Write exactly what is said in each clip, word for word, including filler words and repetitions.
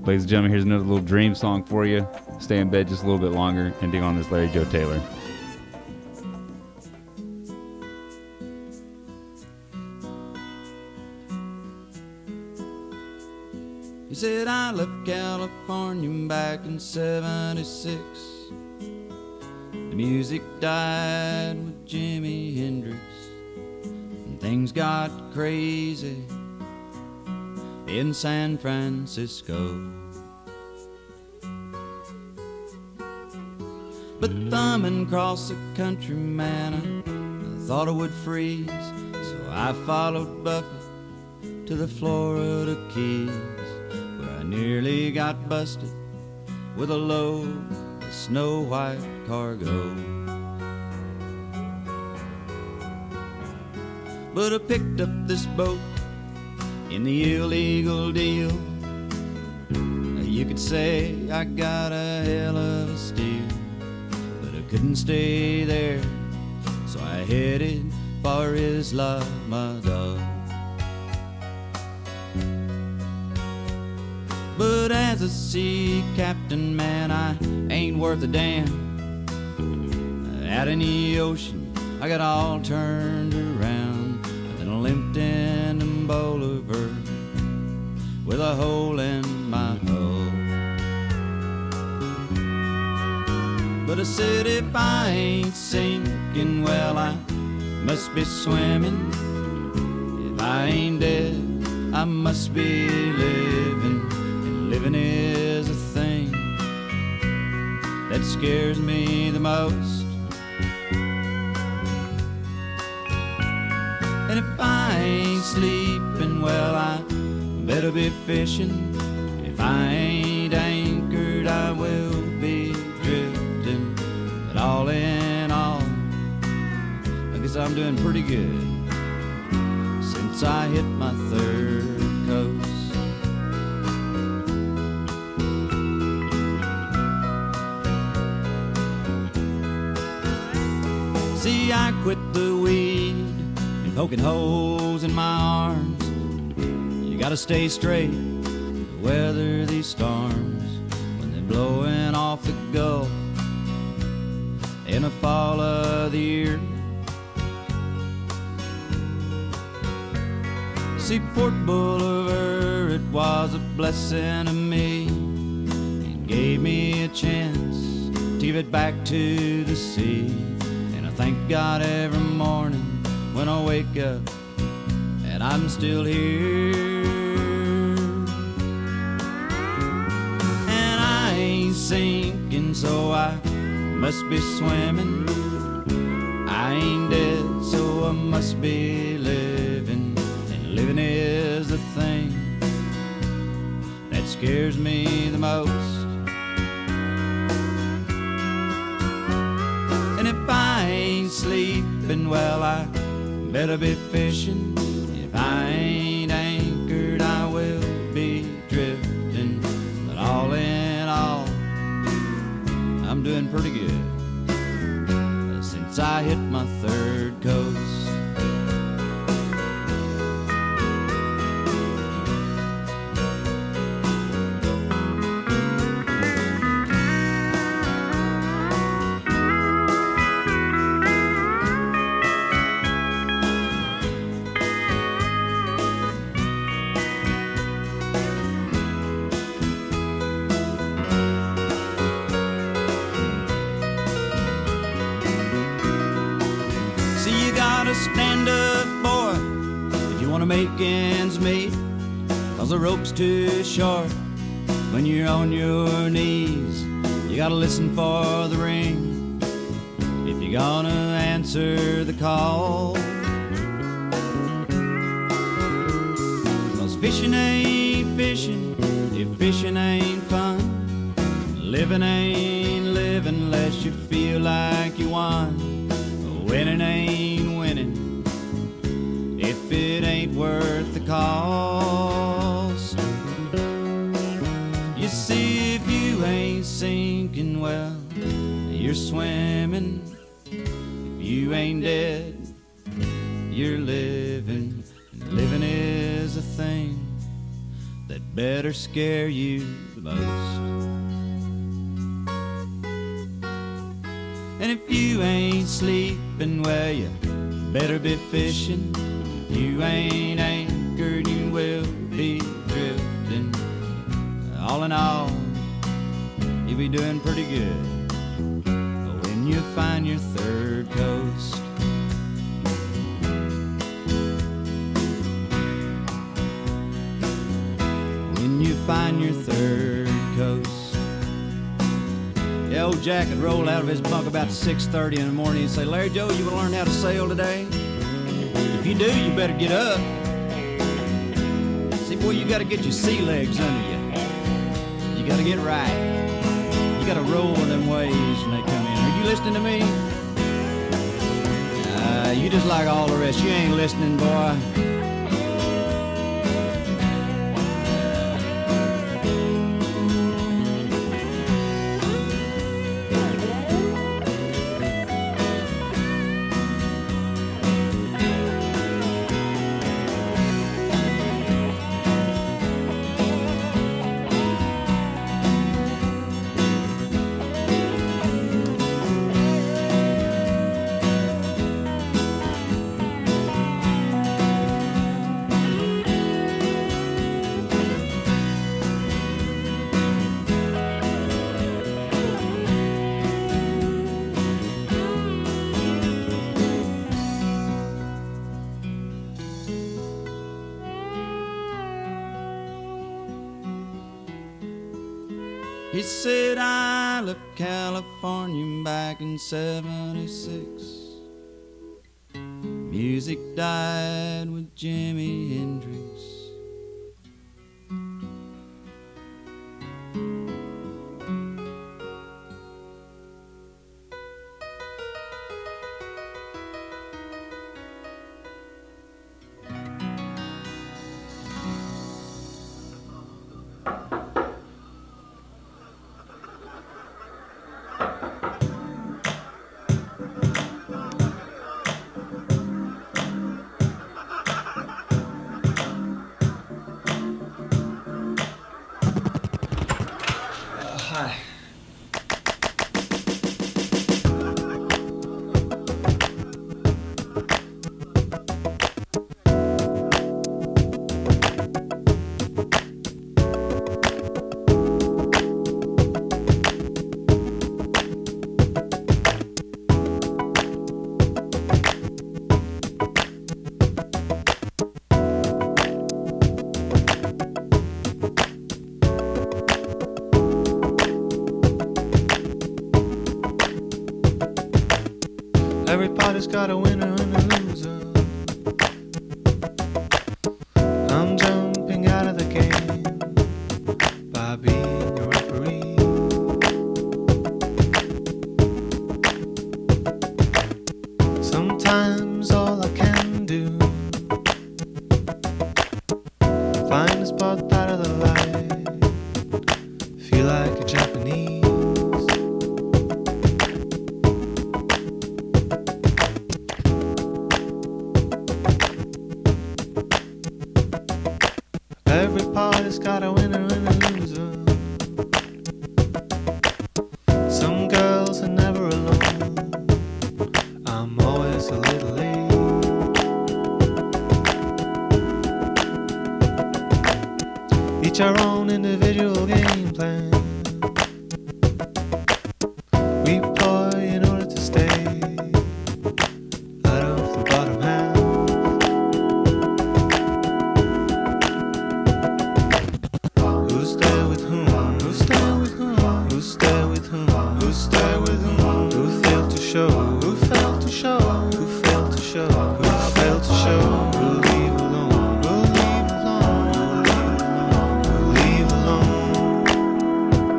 Ladies and gentlemen, here's another little dream song for you. Stay in bed just a little bit longer and dig on this Larry Joe Taylor. He said, I left California back in seventy-six. The music died with Jimi Hendrix, and things got crazy in San Francisco. But thumbing across the country, man, I, I thought I would freeze. So I followed Buffett to the Florida Keys, where I nearly got busted with a load of snow white cargo. But I picked up this boat in the illegal deal. You could say I got a hell of a steal, but I couldn't stay there, so I headed for Islamabad. But as a sea captain, man, I ain't worth a damn. Out in the ocean, I got all turned around, and then I limped into Bolivar with a hole in my hull. But I said, if I ain't sinking, well, I must be swimming. If I ain't dead, I must be living. And living is a thing that scares me the most. And if I ain't sleeping, well, I better be fishing. If I ain't anchored, I will be drifting. But all in all, I guess I'm doing pretty good since I hit my third coast. See, I quit the weed and poking holes in my arms. You gotta stay straight to weather these storms when they're blowing off the Gulf in the fall of the year. See, Port Boulevard, it was a blessing to me. It gave me a chance to give it back to the sea. And I thank God every morning when I wake up and I'm still here. And I ain't sinking, so I must be swimming. I ain't dead, so I must be living. And living is the thing that scares me the most. And if I ain't sleeping, well, I better be fishing. If I ain't anchored, I will be drifting. But all in all, I'm doing pretty good since I hit my third coast. Stand up, boy, if you want to make ends meet, 'cause the rope's too short when you're on your knees. You gotta listen for the ring if you're gonna answer the call. 'Cause fishing ain't fishing if fishing ain't fun. Living ain't living unless you feel like you won. Winning ain't winning if it ain't worth the cost. You see, if you ain't sinking, well, you're swimming. If you ain't dead, you're living. And living is a thing that better scare you the most. And if you ain't sleeping, well, you better be fishing. If you ain't anchored, you will be drifting. All in all, you'll be doing pretty good when you find your third coast. When you find your third coast. The old Jack would roll out of his bunk about six thirty in the morning and say, Larry Joe, you want to learn how to sail today? If you do, you better get up. See, boy, you got to get your sea legs under you. You got to get right. You got to roll with them waves when they come in. Are you listening to me? Uh, you just like all the rest. You ain't listening, boy. He said I left California back in seventy-six. Music died with Jimi Hendrix. Hi. Everybody's got a winner and a loser. I'm jumping out of the game by being a referee. Sometimes all I can do, find a spot out of the light, feel like a Japanese. Everybody's got a winner and a loser. Some girls are never alone. I'm always a little late. Each our own individual game plan. We play in order to stay out of the bottom half. Who's there with whom? Who's there with whom? Who's there with whom? Who's there with whom? Who failed to show? Who failed to show? Who failed to show? Who failed to show? We'll leave alone. We'll leave alone. We'll leave alone. We'll leave alone.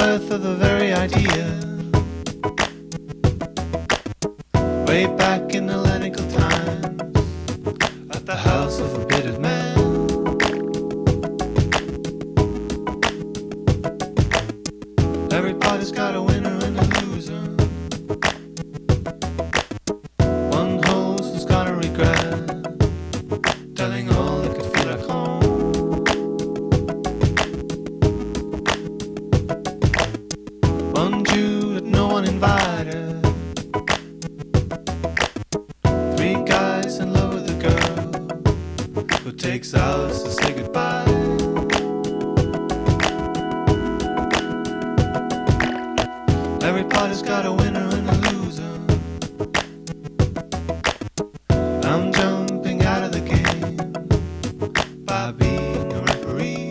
birth of the very idea. Way back in Hellenical times, at the house of a bearded man. Everybody's got a winner and a loser. One host who's gonna regret telling all they could feel at home. One Jew that no one invited. Three guys in love with a girl who takes hours to say goodbye. Everybody's got a winner and a loser. I'm jumping out of the game by being a referee.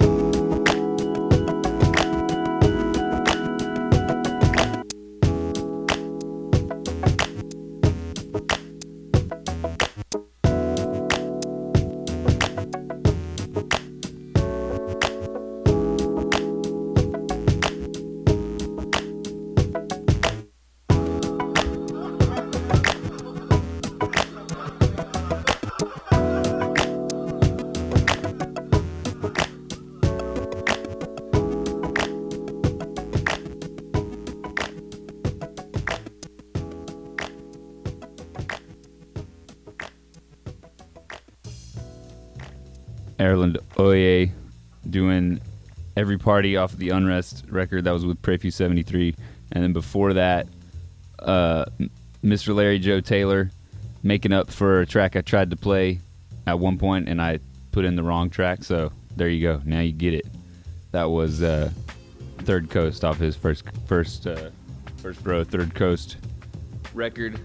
Ireland Oye doing Every Party off of the Unrest record. That was with Prefuse seventy-three. And then before that, uh, Mister Larry Joe Taylor making up for a track I tried to play at one point and I put in the wrong track. So there you go. Now you get it. That was uh, Third Coast off his first first uh, first row Third Coast record.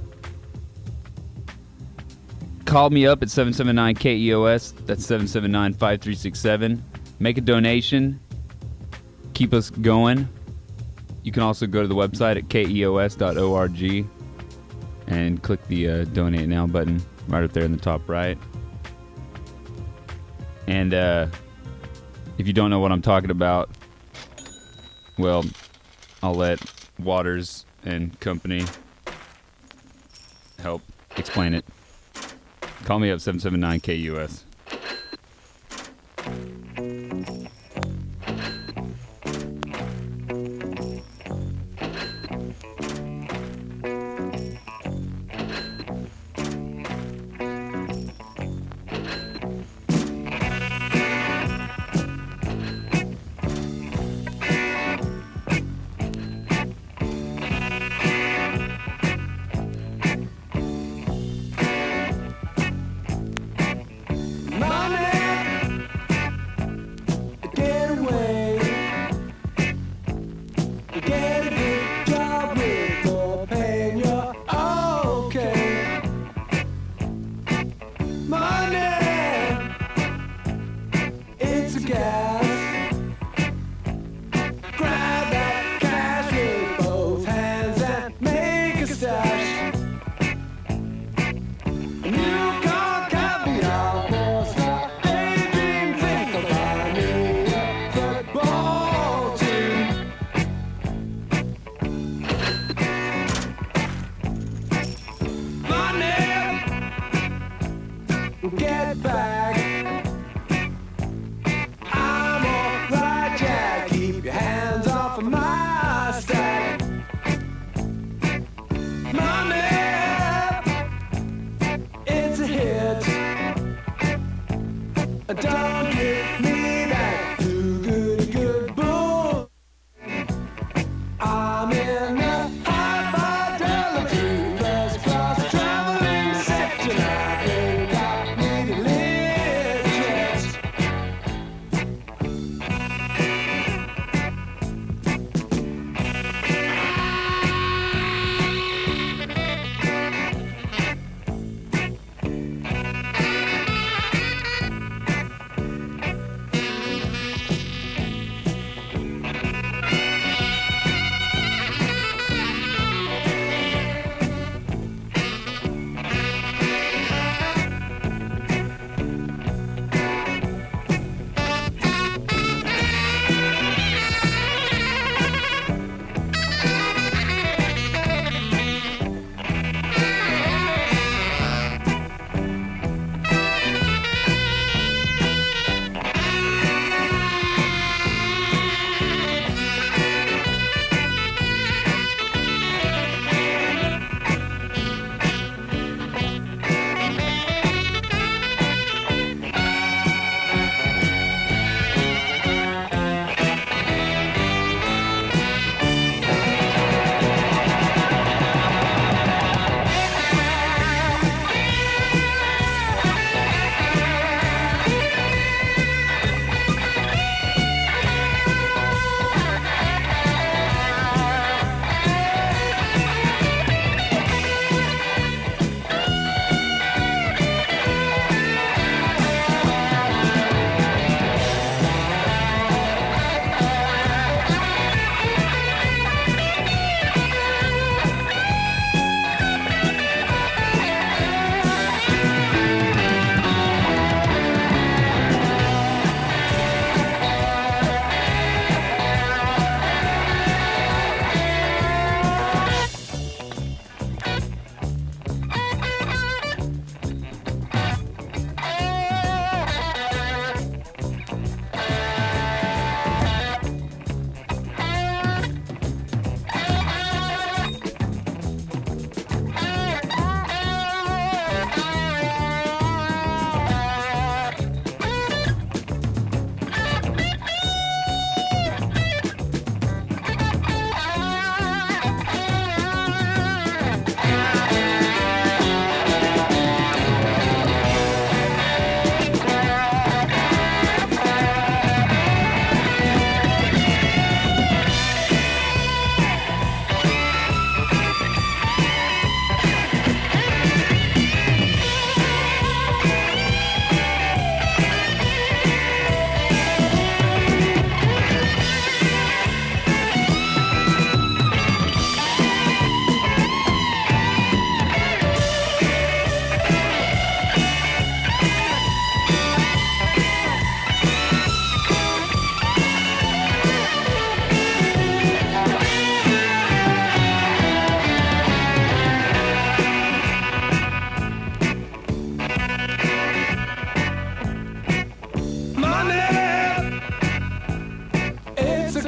Call me up at seven seven nine K E O S. That's seven seven nine, five three six seven. Make a donation. Keep us going. You can also go to the website at K E O S dot org and click the uh, Donate Now button right up there in the top right. And uh, if you don't know what I'm talking about, well, I'll let Waters and Company help explain it. Call me up, seven seven nine K U S.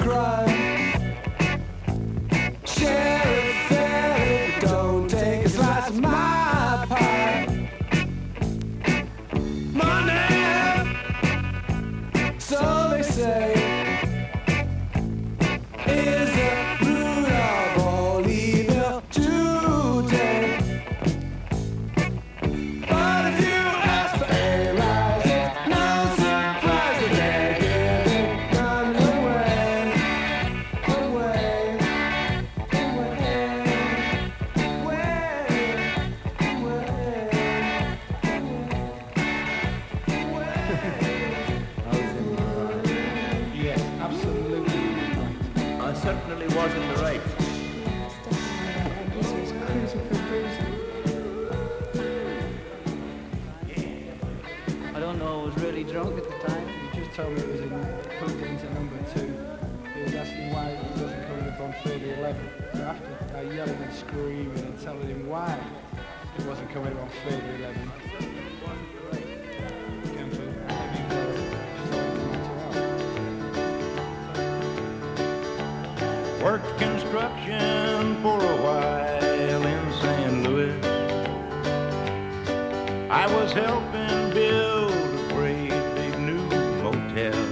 crime. Share it, fair it, don't take a slice of my pie. Money, so they say, is the root of all evil today. But if you ask for a rise, it's no surprise that they're giving guns away, away, Yes, absolutely. I certainly was in the right. I don't know, I was really drunk at the time. He just told me it was in, plugged into number two. He was asking why it wasn't coming up on thirty eleven. So after I yelling and screaming and telling him why it wasn't coming up on thirty eleven. Worked construction for a while in Saint Louis. I was helping build a great big new motel.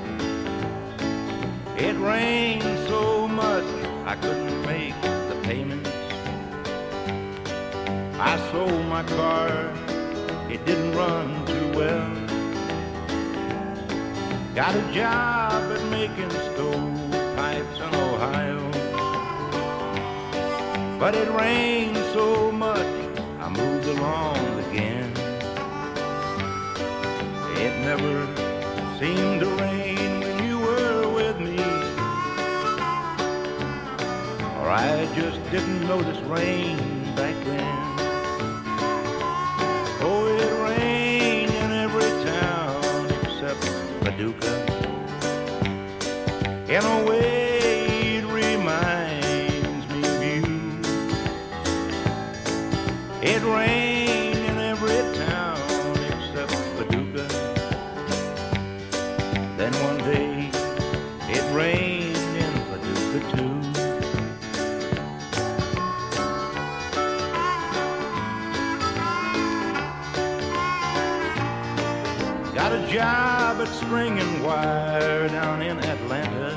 It rained so much I couldn't make the payments. I sold my car, it didn't run too well. Got a job at making stovepipes in Ohio. But it rained so much I moved along again. It never seemed to rain when you were with me, or I just didn't notice rain back then. Oh, it rained in every town except Paducah. In a way it reminds me of you. It rained in every town except Paducah. Then one day it rained in Paducah too. Got a job at stringing wire down in Atlanta.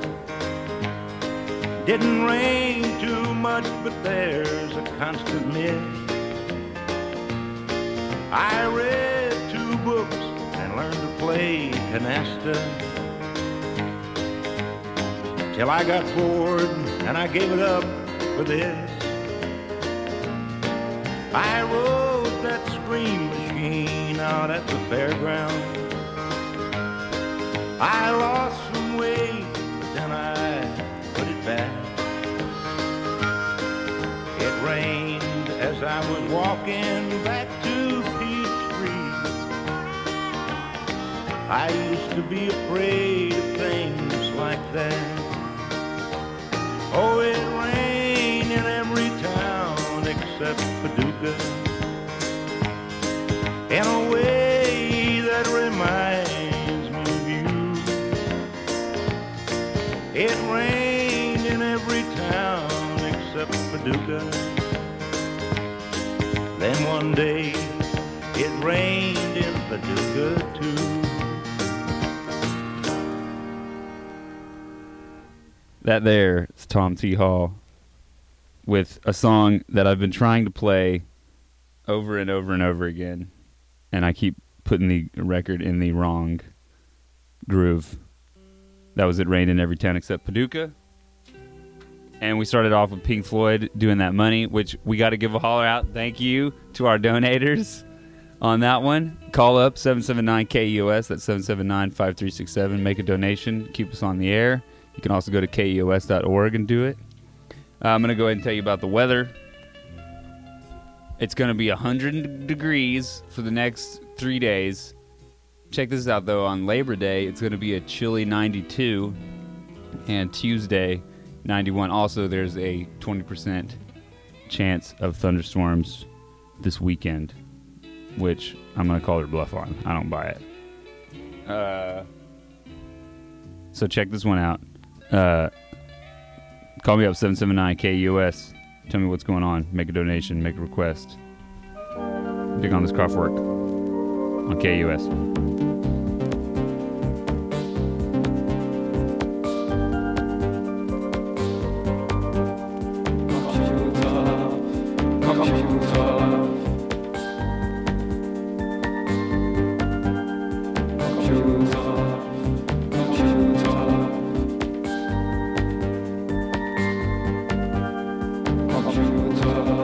Didn't rain too much, but there's a constant mist. I read two books and learned to play canasta, till I got bored and I gave it up for this. I rode that scream machine out at the fairground. I lost some weight, but then I put it back. It rained as I was walking back to Peachtree. I used to be afraid of things like that. Oh, it rained in every town except Paducah, in a way that reminds me of you. It rained in every town except Paducah. Then one day it rained in Paducah too. That there is Tom T. Hall with a song that I've been trying to play over and over and over again, and I keep putting the record in the wrong groove. That was It Rained in Every Town Except Paducah. And we started off with Pink Floyd doing That Money, which we got to give a holler out. Thank you to our donators on that one. Call up seven seven nine K E O S. That's seven seven nine, five three six seven. Make a donation. Keep us on the air. You can also go to K E O S dot org and do it. Uh, I'm going to go ahead and tell you about the weather. It's going to be one hundred degrees for the next three days. Check this out, though. On Labor Day, it's going to be a chilly ninety-two. And Tuesday, ninety-one. Also, there's a twenty percent chance of thunderstorms this weekend, which I'm going to call their bluff on. I don't buy it. Uh, so check this one out. Uh, call me up seven seven nine K U S. Tell me what's going on. Make a donation. Make a request. Big on this Kraftwerk on K U S.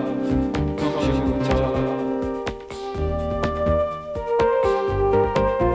Computer, computer.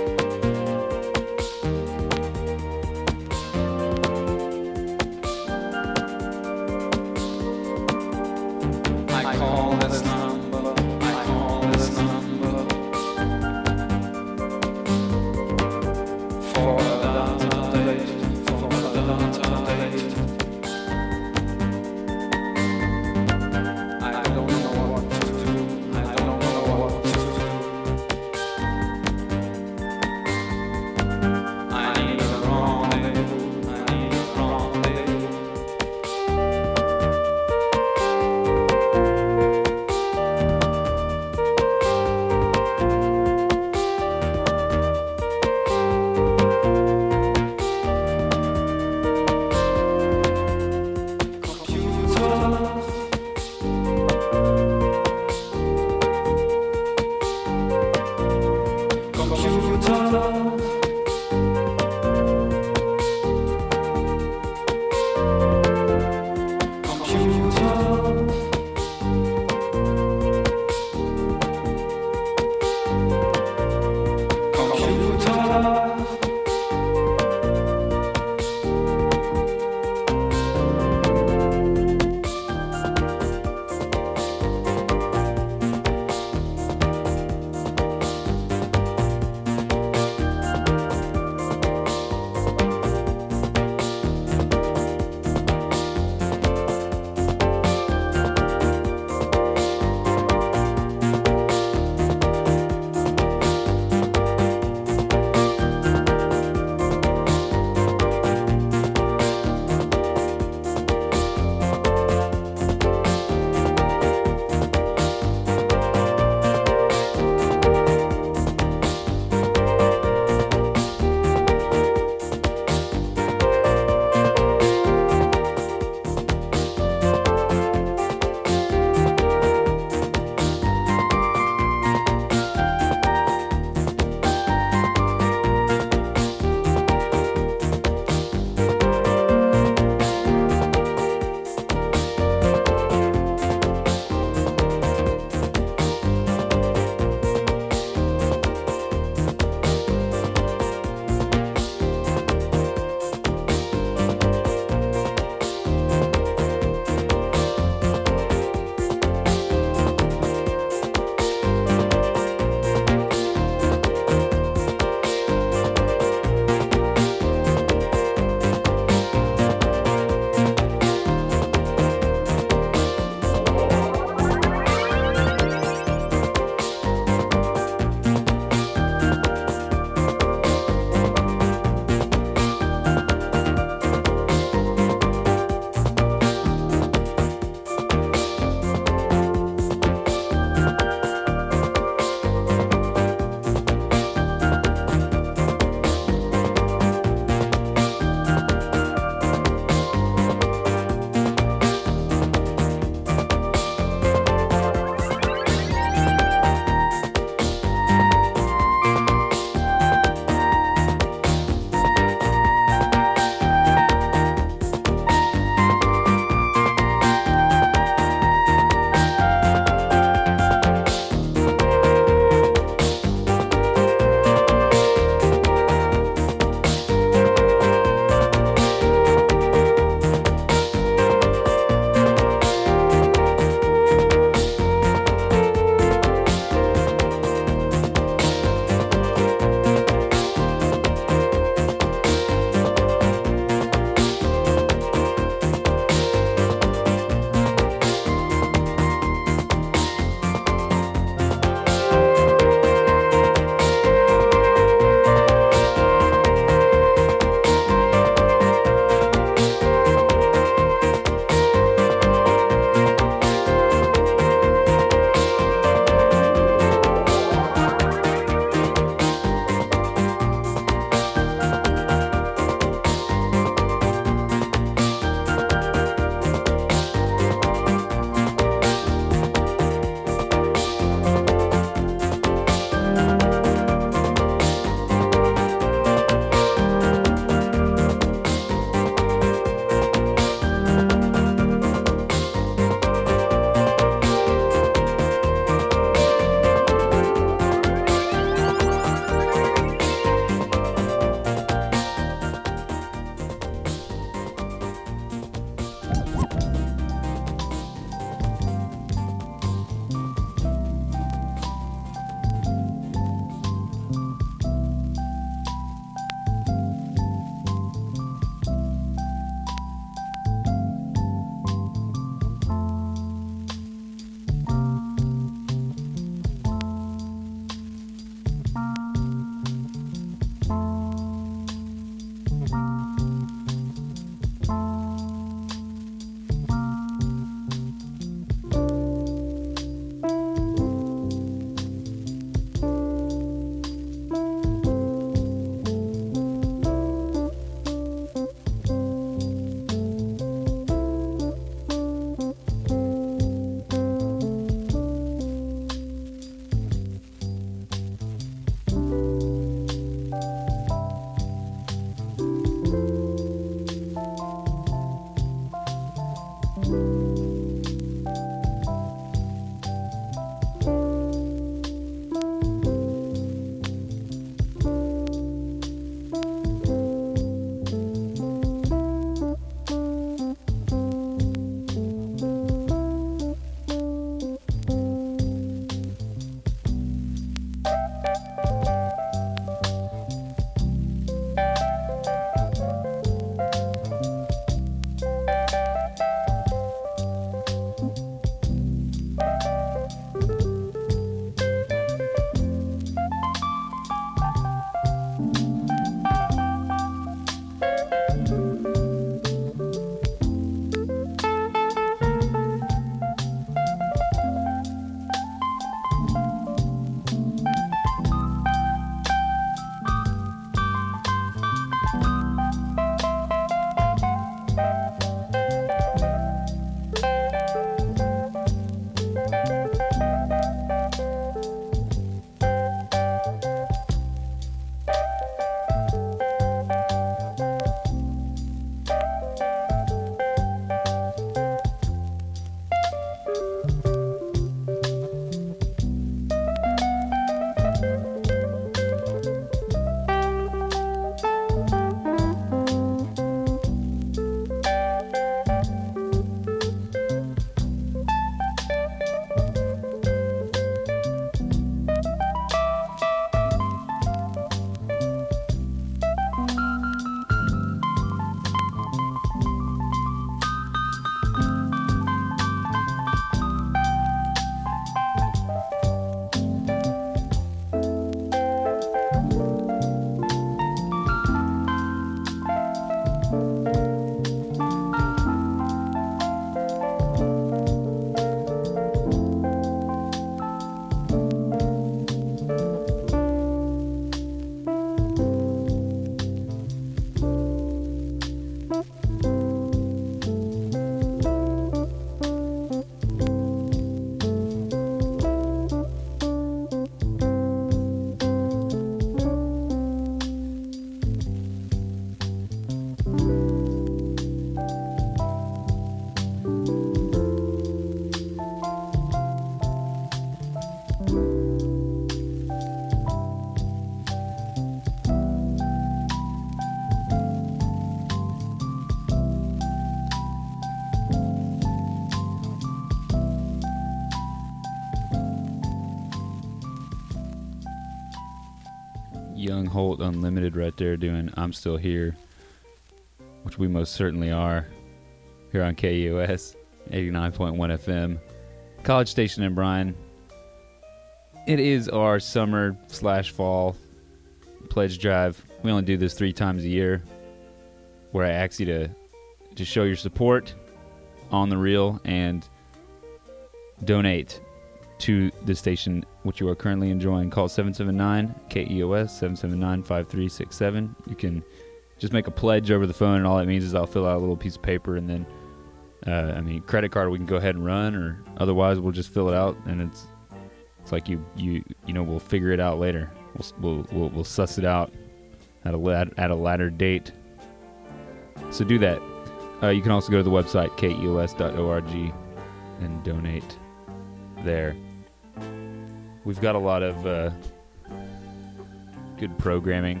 Young Holt Unlimited right there doing I'm Still Here, which we most certainly are here on K E O S eighty-nine point one F M. College Station in Bryan. It is our summer slash fall pledge drive. We only do this three times a year, where I ask you to, to show your support on the reel and donate to the station which you are currently enjoying. Call seven seven nine K E O S, seven seven nine, five three six seven. You can just make a pledge over the phone, and all that means is I'll fill out a little piece of paper, and then uh, I mean credit card we can go ahead and run, or otherwise we'll just fill it out, and it's it's like you you you know we'll figure it out later. We'll we'll we'll, we'll suss it out at a lat- at a later date. So do that. Uh, you can also go to the website K E O S dot org and donate there. We've got a lot of uh, good programming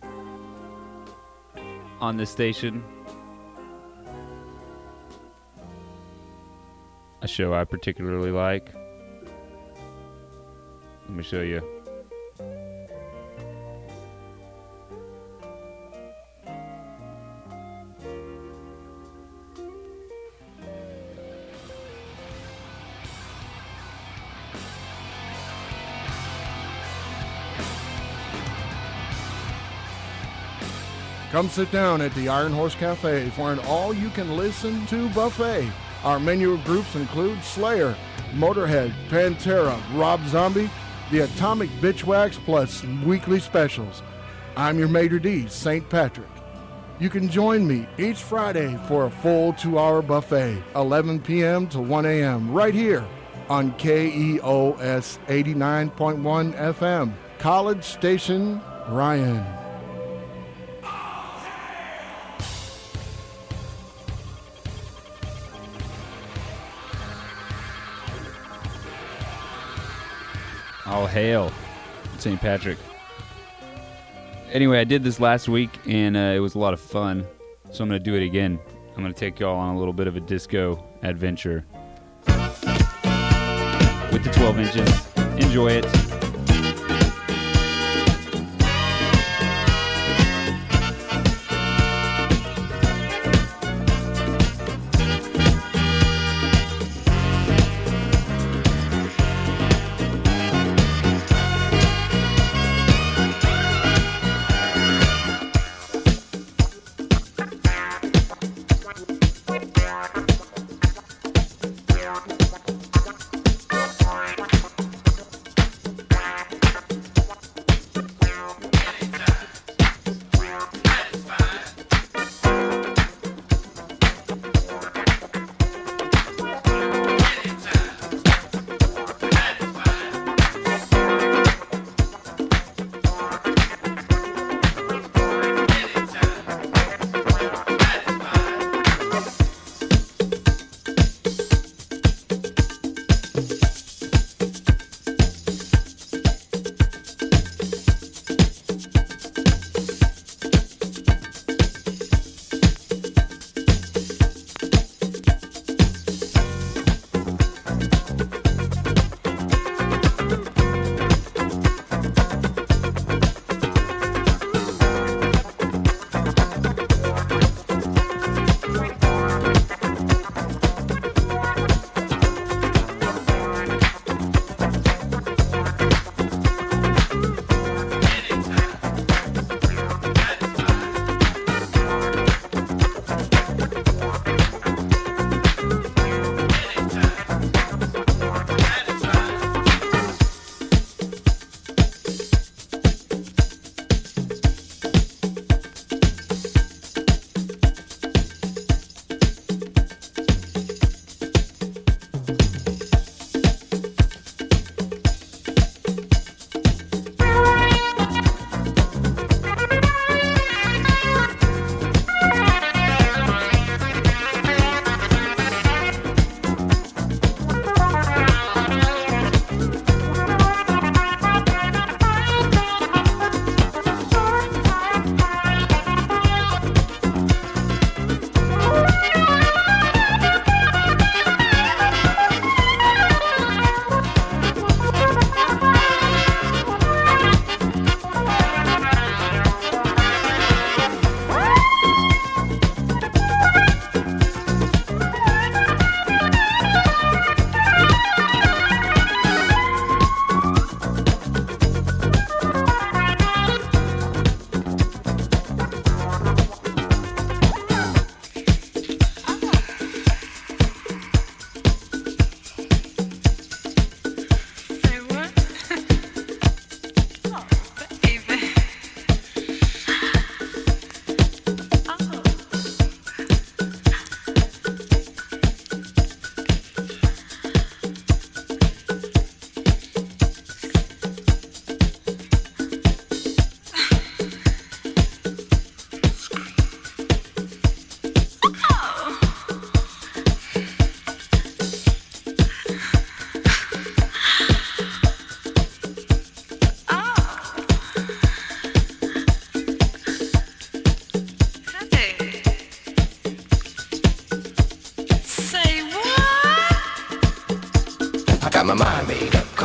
on this station. A show I particularly like. Let me show you. Come sit down at the Iron Horse Cafe for an all-you-can-listen-to buffet. Our menu of groups include Slayer, Motorhead, Pantera, Rob Zombie, the Atomic Bitchwax, plus weekly specials. I'm your maitre d', Saint Patrick. You can join me each Friday for a full two-hour buffet, eleven p.m. to one a.m., right here on K E O S eighty-nine point one F M, College Station, Bryan. All hail Saint Patrick. Anyway, I did this last week, and uh, it was a lot of fun, so I'm going to do it again. I'm going to take y'all on a little bit of a disco adventure with the twelve inches. Enjoy it.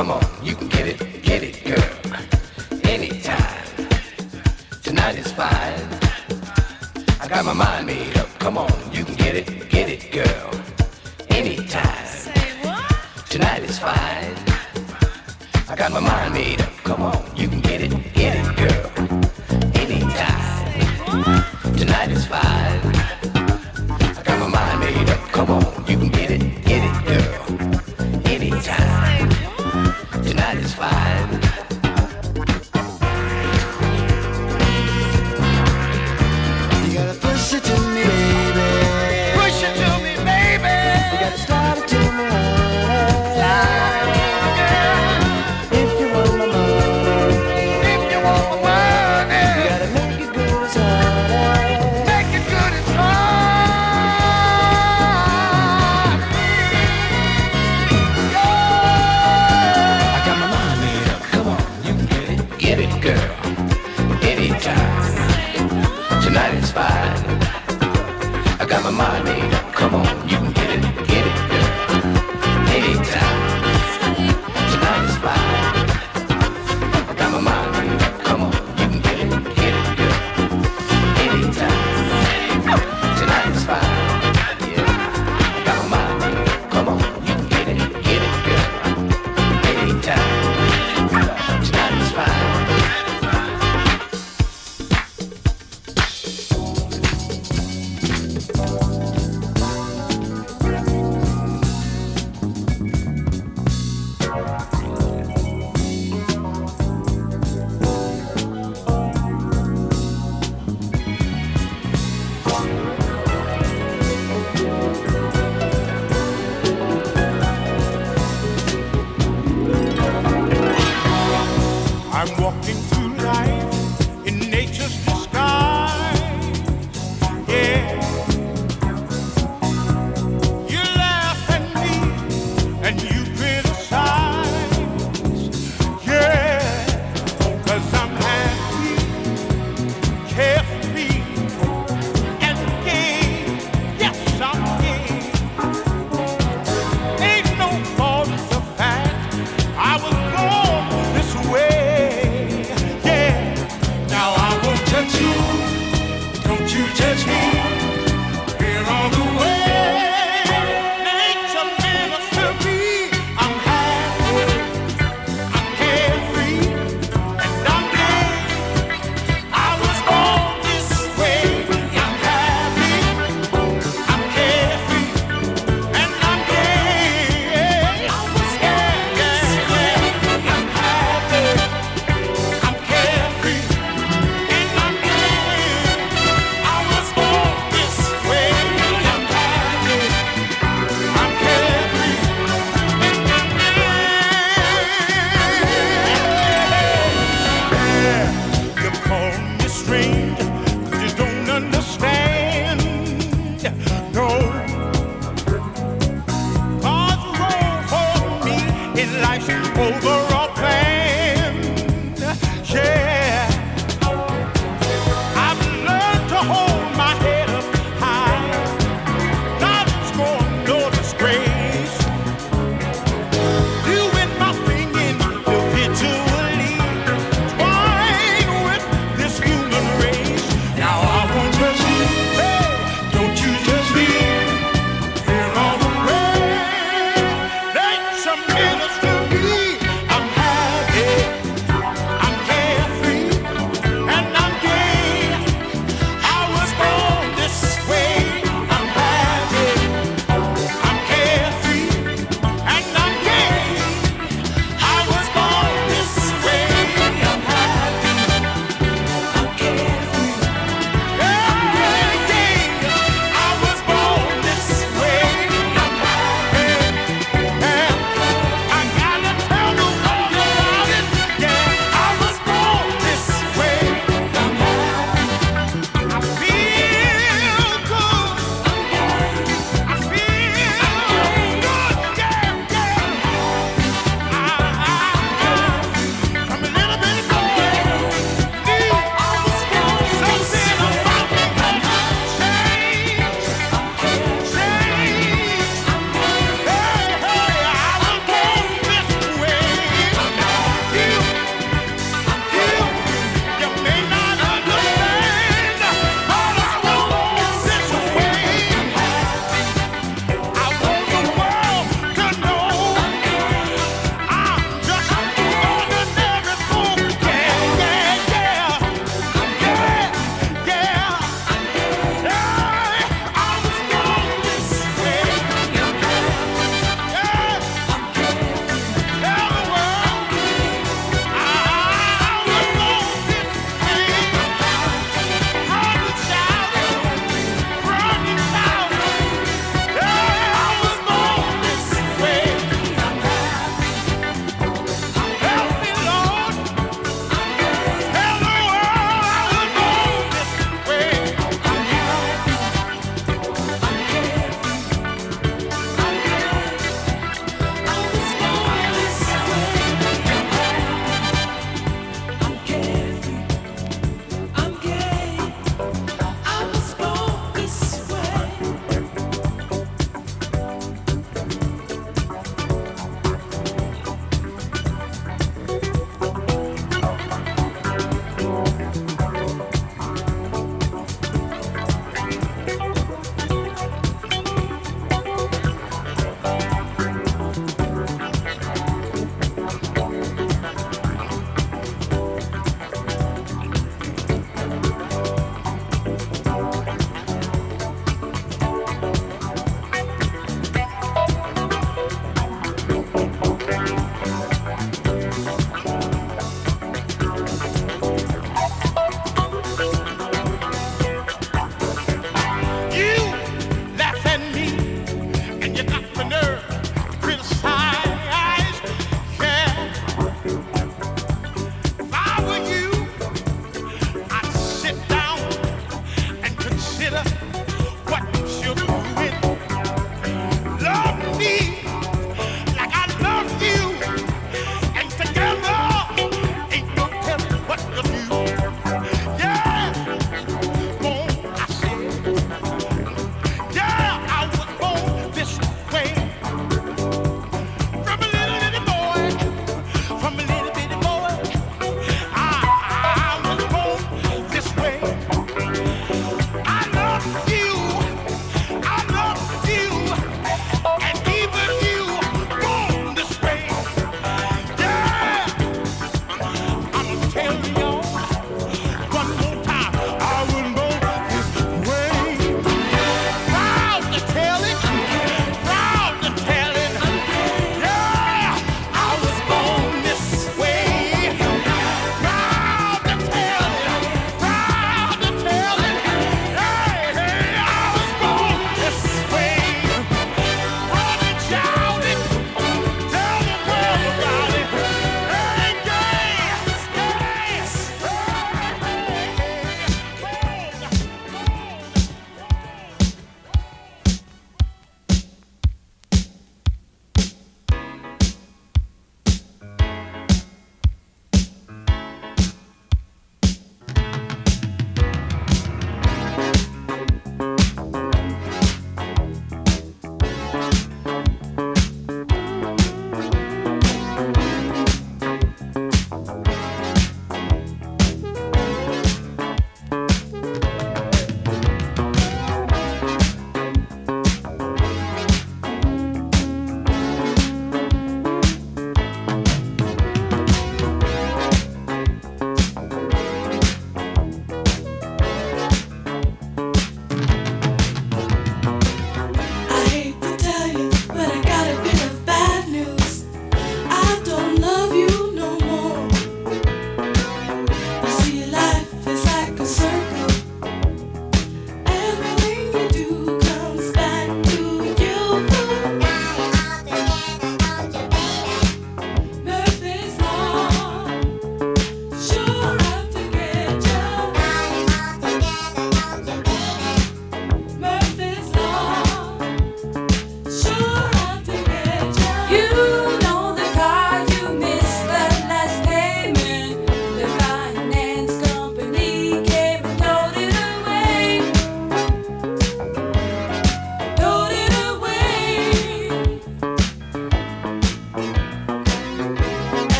Come on, you can get it, get it, girl. Anytime. Tonight is fine. I got my mind made up. Come on, you can get it, get it, girl. Anytime. Say what? Tonight is fine. I got my mind made up. Come on, you can get it, get it, girl. Anytime. Say what? Tonight is fine. I got my mind made up. Come on, you can get it, get it, girl. Anytime. Say what? Tonight is fine. You gotta push it to me, baby. Push it to me, baby. You gotta slide it to me, honey. If you want my money, If you want my money, you gotta make it good as honey. make it good as hard. I got my mind made up. Come on, you can get it, get it, girl. Anytime. Tonight is fine. I got my mind made up. Come on, you can get it, get it, girl. Anytime. Tonight is fine. I got my mind made up. Come on, you can get it, get it, girl. Anytime. Tonight is fine. Yeah. I got my mind made up. Come on, you can get it, get it, girl. Anytime. Tonight is fine. I'm walking through life in nature's disguise. Yeah. You laugh at me and you criticize. Yeah. 'Cause I'm happy, carefree, and gay. Yes, I'm gay. Ain't no false of fact. I was born this way. Yeah. Now I won't touch you. Don't you touch me. We're on the way. Nature minister me. I'm happy. I'm carefree. And I'm gay. I was born this way. I'm happy. I'm carefree. And I'm gay. I was born this way. I'm happy. I'm carefree. And I'm gay. I was born this way. I'm happy. I'm carefree. And I'm gay. You call me strange 'cause you don't understand. No. God's role for me in life's overall plan. Yeah. I've learned to hold my head up high. Not scorn nor disgrace. Doing my thing individually. Twine with this human race. Now I won't touch you. Hey, don't you touch me. We're on the way. Nature minister me. I'm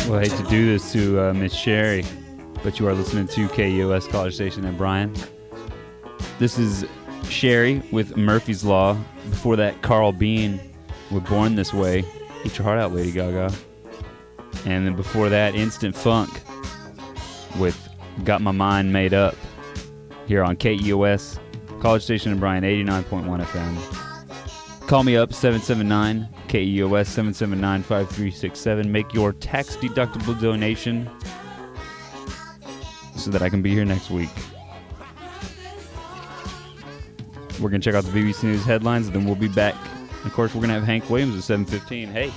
Well, I hate to do this to uh, Miss Sherry, but you are listening to K U S College Station in Bryan. This is Sherry with Murphy's Law. Before that, Carl Bean with Born This Way. Eat your heart out, Lady Gaga. And then before that, Instant Funk with Got My Mind Made Up here on K U S College Station in Bryan, eighty-nine point one F M. Call me up, seven seven nine K E O S, seven seven nine, five three six seven. Make your tax-deductible donation so that I can be here next week. We're going to check out the B B C News headlines, and then we'll be back. Of course, we're going to have Hank Williams at seven fifteen. Hey.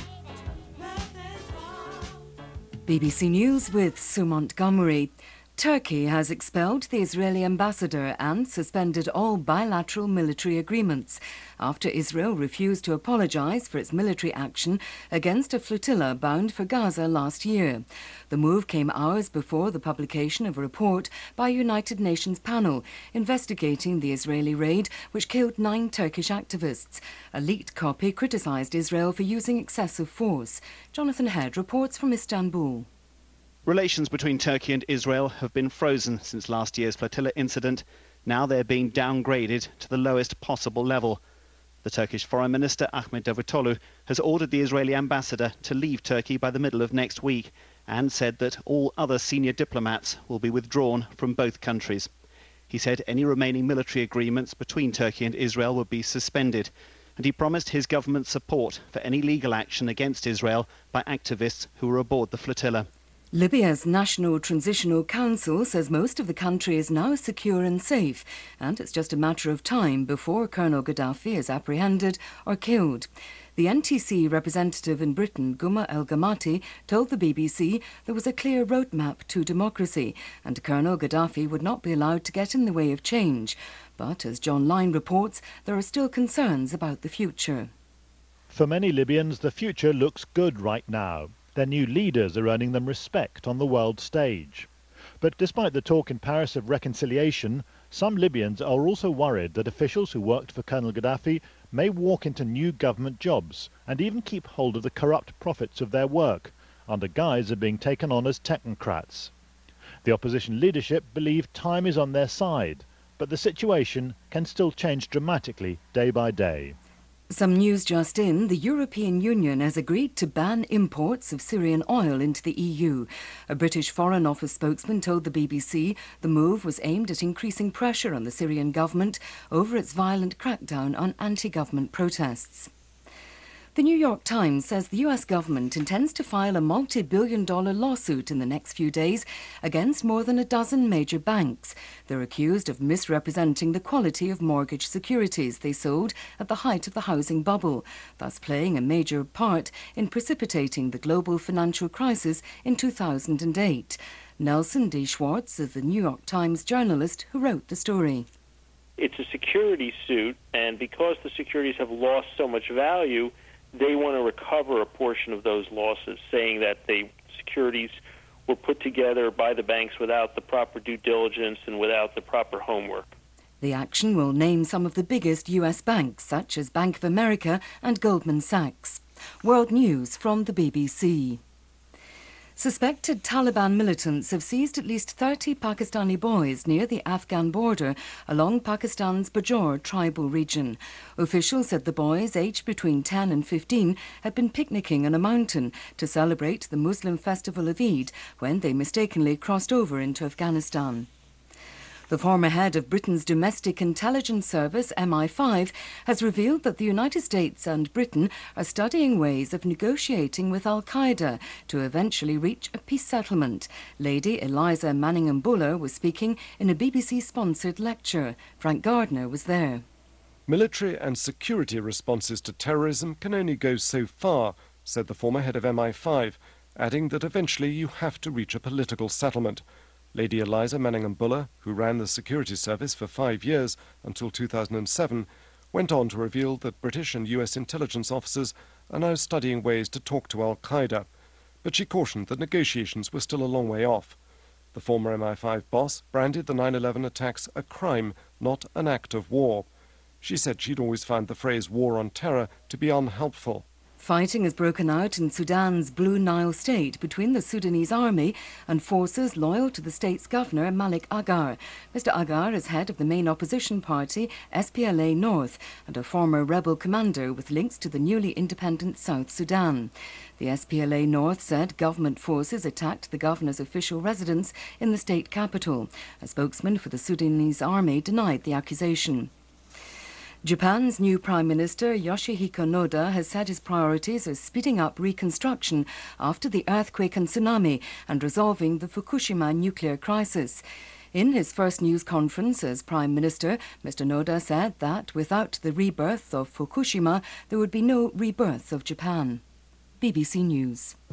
B B C News with Sue Montgomery. Turkey has expelled the Israeli ambassador and suspended all bilateral military agreements after Israel refused to apologize for its military action against a flotilla bound for Gaza last year. The move came hours before the publication of a report by a United Nations panel investigating the Israeli raid, which killed nine Turkish activists. A leaked copy criticized Israel for using excessive force. Jonathan Head reports from Istanbul. Relations between Turkey and Israel have been frozen since last year's flotilla incident. Now they're being downgraded to the lowest possible level. The Turkish Foreign Minister Ahmet Davutoglu has ordered the Israeli ambassador to leave Turkey by the middle of next week and said that all other senior diplomats will be withdrawn from both countries. He said any remaining military agreements between Turkey and Israel would be suspended, and he promised his government support for any legal action against Israel by activists who were aboard the flotilla. Libya's National Transitional Council says most of the country is now secure and safe, and it's just a matter of time before Colonel Gaddafi is apprehended or killed. The N T C representative in Britain, Guma El Gamati, told the B B C there was a clear roadmap to democracy, and Colonel Gaddafi would not be allowed to get in the way of change. But as John Lyne reports, there are still concerns about the future. For many Libyans, the future looks good right now. Their new leaders are earning them respect on the world stage. But despite the talk in Paris of reconciliation, some Libyans are also worried that officials who worked for Colonel Gaddafi may walk into new government jobs and even keep hold of the corrupt profits of their work, under guise of being taken on as technocrats. The opposition leadership believe time is on their side, but the situation can still change dramatically day by day. Some news just in. The European Union has agreed to ban imports of Syrian oil into the E U. A British Foreign Office spokesman told the B B C the move was aimed at increasing pressure on the Syrian government over its violent crackdown on anti-government protests. The New York Times says the U S government intends to file a multi-billion dollar lawsuit in the next few days against more than a dozen major banks. They're accused of misrepresenting the quality of mortgage securities they sold at the height of the housing bubble, thus playing a major part in precipitating the global financial crisis in two thousand eight. Nelson D. Schwartz is the New York Times journalist who wrote the story. It's a security suit, and because the securities have lost so much value, they want to recover a portion of those losses, saying that the securities were put together by the banks without the proper due diligence and without the proper homework. The action will name some of the biggest U S banks, such as Bank of America and Goldman Sachs. World News from the B B C. Suspected Taliban militants have seized at least thirty Pakistani boys near the Afghan border along Pakistan's Bajaur tribal region. Officials said the boys, aged between ten and fifteen, had been picnicking on a mountain to celebrate the Muslim festival of Eid when they mistakenly crossed over into Afghanistan. The former head of Britain's domestic intelligence service, M I five, has revealed that the United States and Britain are studying ways of negotiating with al-Qaeda to eventually reach a peace settlement. Lady Eliza Manningham-Buller was speaking in a B B C-sponsored lecture. Frank Gardner was there. Military and security responses to terrorism can only go so far, said the former head of M I five, adding that eventually you have to reach a political settlement. Lady Eliza Manningham-Buller, who ran the security service for five years until two thousand seven, went on to reveal that British and U S intelligence officers are now studying ways to talk to al-Qaeda, but she cautioned that negotiations were still a long way off. The former M I five boss branded the nine eleven attacks a crime, not an act of war. She said she'd always found the phrase war on terror to be unhelpful. Fighting has broken out in Sudan's Blue Nile state between the Sudanese army and forces loyal to the state's governor, Malik Agar. Mister Agar is head of the main opposition party, S P L A North, and a former rebel commander with links to the newly independent South Sudan. The S P L A North said government forces attacked the governor's official residence in the state capital. A spokesman for the Sudanese army denied the accusation. Japan's new Prime Minister Yoshihiko Noda has said his priorities are speeding up reconstruction after the earthquake and tsunami and resolving the Fukushima nuclear crisis. In his first news conference as Prime Minister, Mister Noda said that without the rebirth of Fukushima, there would be no rebirth of Japan. B B C News.